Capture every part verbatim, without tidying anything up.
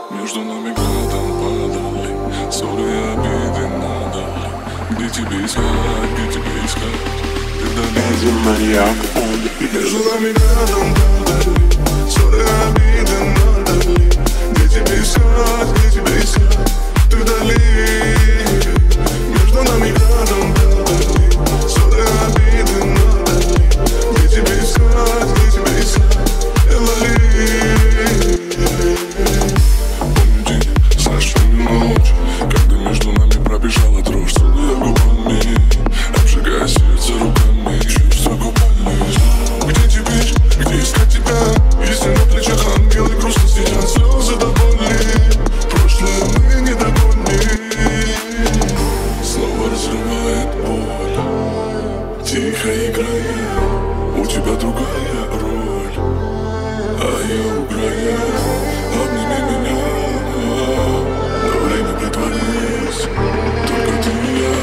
Между нами градом падали ссоры и обиды надали. Где тебе искать, где тебе искать? Ты вдали Маньяк. Между нами градом падали ссоры и обиды надали. Где тебе искать, где тебе искать? Ты вдали. Между нами градом падали ссоры и обиды надали. Где тебе искать, где тебе искать? Элали. Когда между нами пробежала дрожь, целуя губами, обжигая сердце руками, чувства губами. Где теперь, где искать тебя? Если на плечах ангел и грустно стирят слезы до боли. Прошлое мы не догоним. Снова разрывает боль, тихо играя. У тебя другая роль, а я уграю. Обними меня, но время притворись. Только ты и я,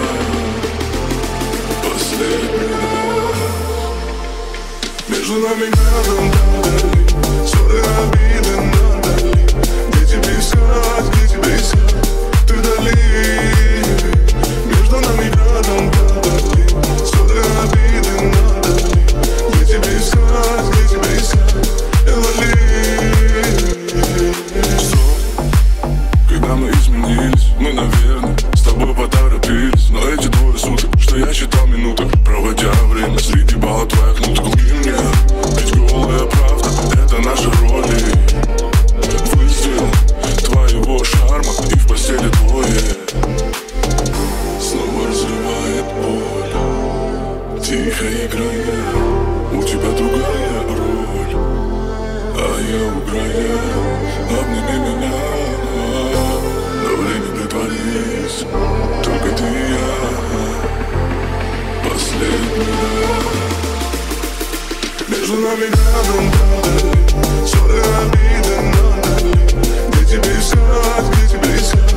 последний раз. Между нами градом падали ссоры, обиды надали. Где тебе искать, где тебе искать? Ты вдали. Между нами градом падали ссоры, обиды надали. Где тебе искать, где тебе искать? Элали. Когда мы изменились, мы, наверное, с тобой поторопились. Но эти двое суток, что я считал минутах, проводя время среди балла твоих ноток. Лги мне, ведь голая правда — это наши роли. Выстрел твоего шарма и в постели двое. Снова разрывает боль, тихо играя. У тебя другая роль, а я уграю. Обними меня, но время притворись. Только ты и я, последний раз. Между нами градом падали ссоры, обиды надали. Где тебе искать, где тебе искать?